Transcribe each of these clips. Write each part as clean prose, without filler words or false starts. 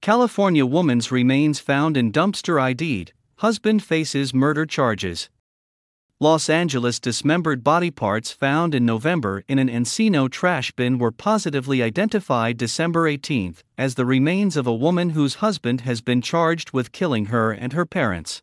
California woman's remains found in dumpster ID'd, husband faces murder charges. Los Angeles dismembered body parts found in November in an Encino trash bin were positively identified December 18 as the remains of a woman whose husband has been charged with killing her and her parents.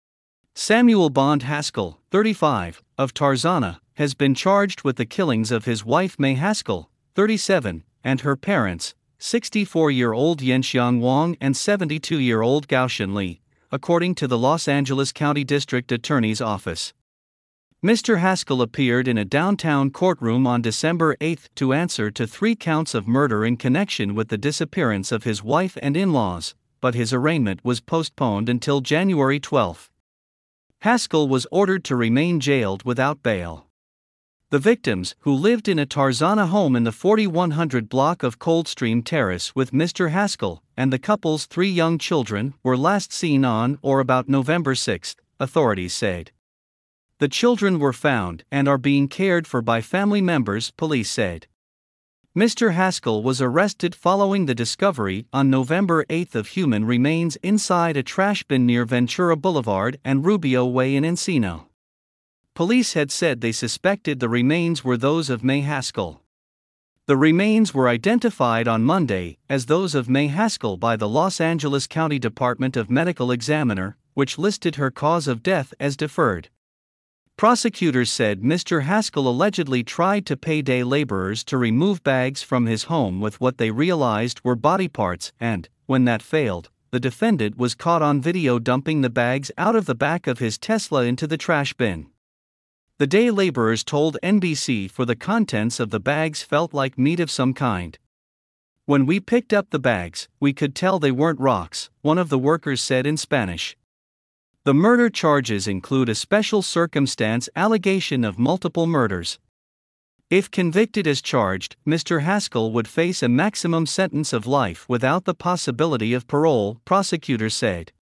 Samuel Bond Haskell, 35, of Tarzana, has been charged with the killings of his wife May Haskell, 37, and her parents, 64-year-old Yenxiang Wang and 72-year-old Gaoshan Li, according to the Los Angeles County District Attorney's Office. Mr. Haskell appeared in a downtown courtroom on December 8 to answer to 3 counts of murder in connection with the disappearance of his wife and in-laws, but his arraignment was postponed until January 12. Haskell was ordered to remain jailed without bail. The victims, who lived in a Tarzana home in the 4100 block of Coldstream Terrace with Mr. Haskell and the couple's 3 young children, were last seen on or about November 6, authorities said. The children were found and are being cared for by family members, police said. Mr. Haskell was arrested following the discovery on November 8 of human remains inside a trash bin near Ventura Boulevard and Rubio Way in Encino. Police had said they suspected the remains were those of May Haskell. The remains were identified on Monday as those of May Haskell by the Los Angeles County Department of Medical Examiner, which listed her cause of death as deferred. Prosecutors said Mr. Haskell allegedly tried to pay day laborers to remove bags from his home with what they realized were body parts and, when that failed, the defendant was caught on video dumping the bags out of the back of his Tesla into the trash bin. The day laborers told NBC for the contents of the bags felt like meat of some kind. When we picked up the bags, we could tell they weren't rocks, one of the workers said in Spanish. The murder charges include a special circumstance allegation of multiple murders. If convicted as charged, Mr. Haskell would face a maximum sentence of life without the possibility of parole, prosecutors said.